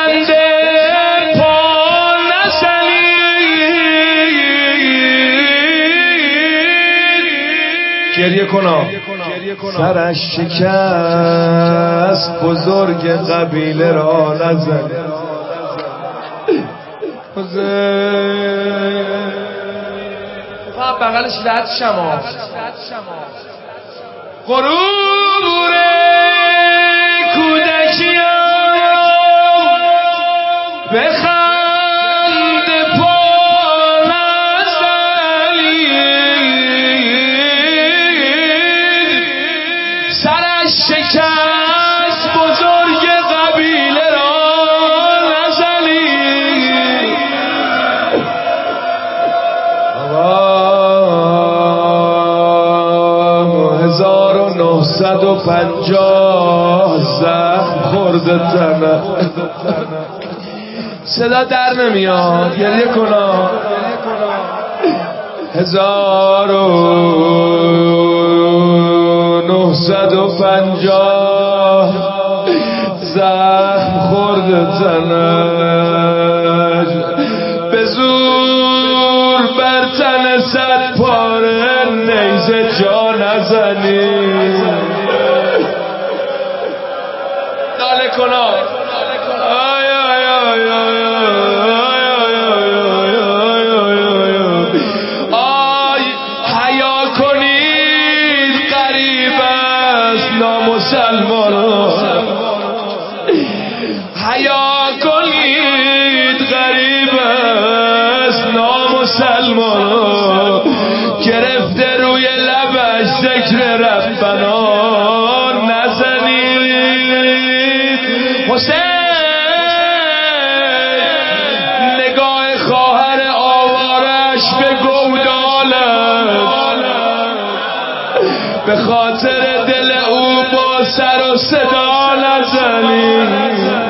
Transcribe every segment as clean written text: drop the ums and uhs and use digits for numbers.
بخنده پا نزنید. گریه کنا سرش شکست بزرگ قبیله را نزنید. فقط بغلش رد شما غرور کودکیان بخند پا نزنید. سرش شکست بزرگ قبیله را نزنید. 1950 زخم خورده تنه. صدا در نمیاد، گریه کنا. 1950 زخم خورده تنه. به زور بر تن 100 پاره نیزه جا نزنید. ناله کنا حیا کنید غریب است نامسلمانان. حیا کنید غریب است نامسلمانان. گرفته روی لبش ذکر ربنا نزنید. حسین نگاه خواهر آوارش به گودالت، به خاطر دل او با سر و صدا نزنید.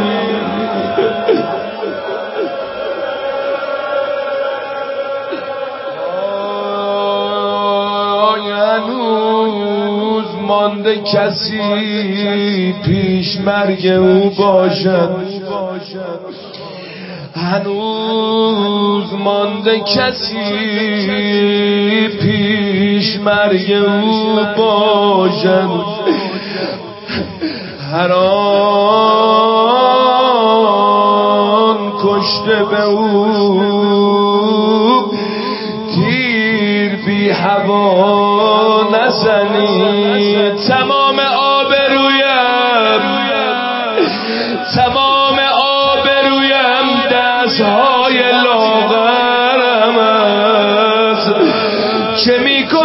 هنوز مانده کسی پیش مرگ او باشد. هنوز مانده کسی پیش مرگ او باشد. هر آن کشته به او تیر بی هوا نزنید. تمام آبرویم دستهای لاغرم است. چه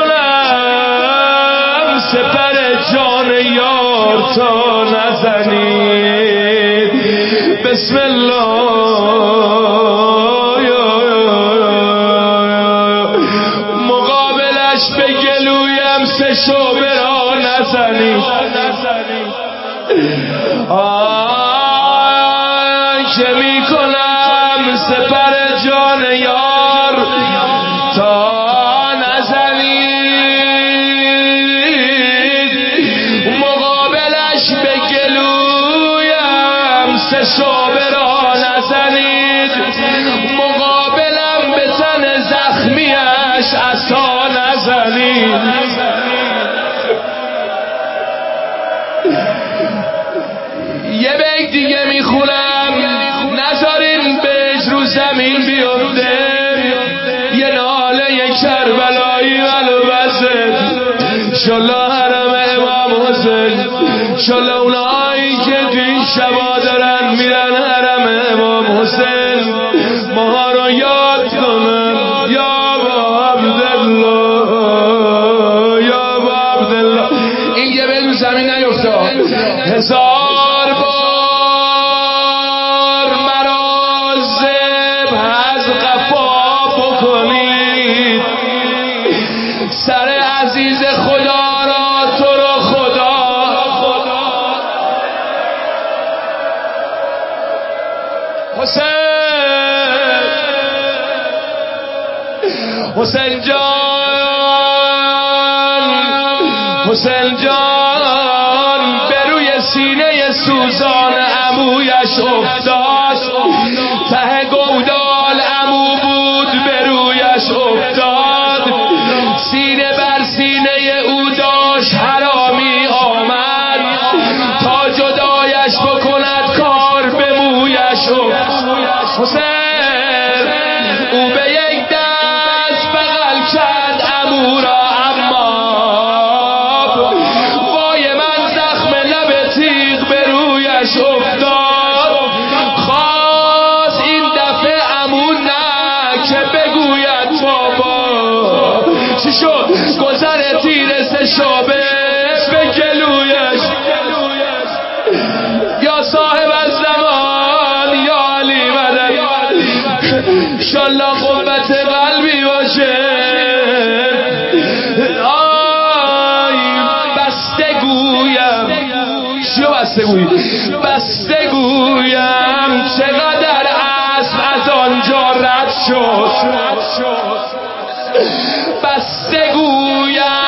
میکنم سپر جان یار تا نزنید. بسم الله. مقابلش به گلویم 3 شعبه را نزنید. چه میکنم سپر جان یار تا نزنید. مقابلش به گلویم 3 شعبه را نزنید. مقابلم به تن زخمیش عصا نزنید. یه بیت دیگه میخونم، نذارین بهش رو زمین بیفته. یه ناله کربلایی ولو بزد شلا حرم امام حسین. شلا اونایی که توی شبا دارن میرن حرم امام حسین ماها رو یاد کنن. یا با عبدالله، یا با عبدالله. این یه بیت رو زمین نیفته. 1000 بار مرا ذبح از قفا بکنید. سر عزیز خدا را تو را خدا. حسین جان، حسین جان به روی سینه سوزان عمویش افتاد، ته گودال عمو بود به رویش افتاد، سینه بر سینه او داشت حرامی آمد، تا جدایش بکند کار به مویش افتاد. حسین او به یک دست بغل کرد عمو را، اما وای من زخم لب تیغ به رویش افتاد. خواست این دفعه عمو نه که بگوید بابا چی شد، گذر تیر سه شعبه به گلویش. یا صاحب الزمان یا علی مدد، انشالله قوت قلبی باشه. آی بسته گویم، چیو بسته گویی؟ بسته گویم چقدر اسب از آنجا رد شد، بسته گویم